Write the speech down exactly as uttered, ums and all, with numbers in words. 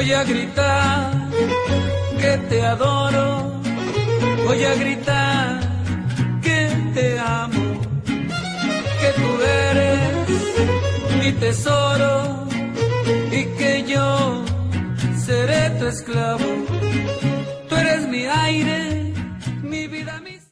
Voy a gritar que te adoro, voy a gritar que te amo, que tú eres mi tesoro y que yo seré tu esclavo.